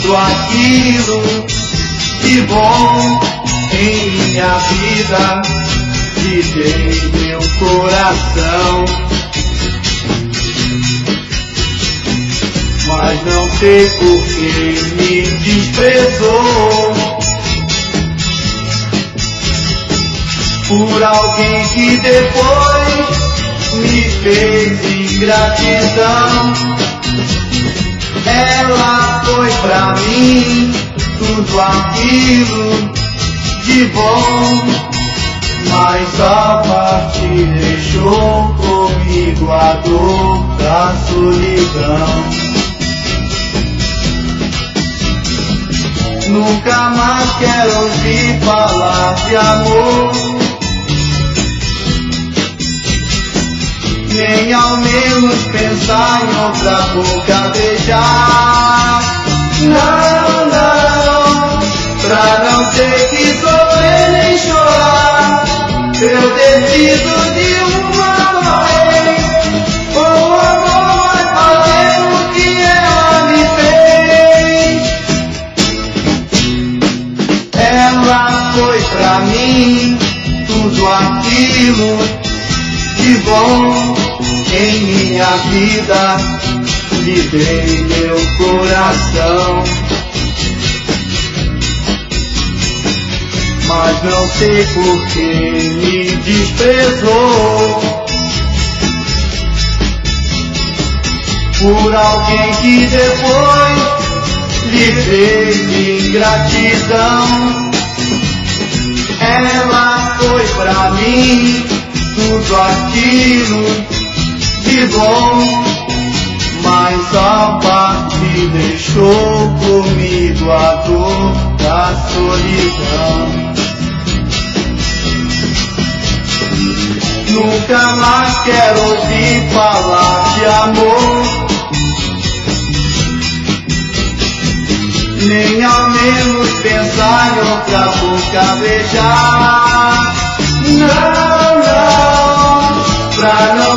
tudo aquilo de bom em minha vida lhe dei meu coração. Mas não sei por que me desprezou, por alguém que depois me fez ingratidão. Ela foi pra mim tudo aquilo de bom, mas a parte deixou comigo a dor da solidão. Nunca mais quero ouvir falar de amor, nem ao menos pensar em outra boca beijar. Não, não, pra não ter que sofrer nem chorar, eu decido de uma vez, com amor vai fazer o que ela me fez. Ela foi pra mim tudo aquilo de bom em minha vida, lhe dei meu coração. Mas não sei por que me desprezou, por alguém que depois lhe fez ingratidão. Ela foi pra mim tudo aquilo de bom, mas a parte deixou comigo a dor da solidão. Nunca mais quero ouvir falar de amor, nem ao menos pensar em outra boca beijar. Não, não, pra não